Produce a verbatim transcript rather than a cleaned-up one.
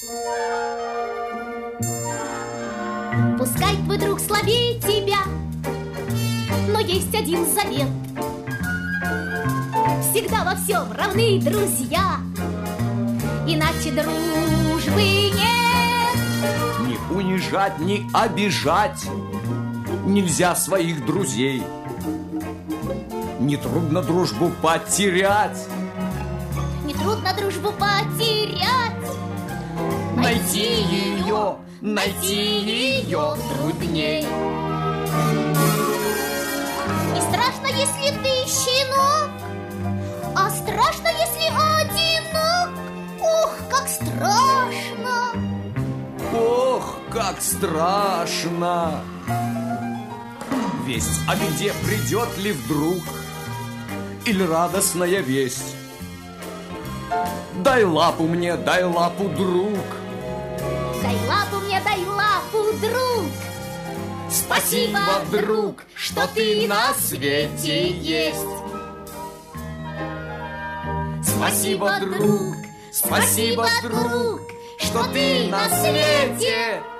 Пускай твой друг слабее тебя, но есть один завет: всегда во всем равны друзья, иначе дружбы нет. Не унижать, не обижать нельзя своих друзей. Нетрудно дружбу потерять. Нетрудно дружбу потерять. Найти ее, найти ее трудней. Не страшно, если ты щенок, а страшно, если одинок. Ох, как страшно! Ох, как страшно! Весть о беде придет ли вдруг, или радостная весть? Дай лапу мне, дай лапу, друг. Дай лапу мне, дай лапу, друг. Спасибо, друг, что ты на свете есть. Спасибо, друг, спасибо, друг, что ты на свете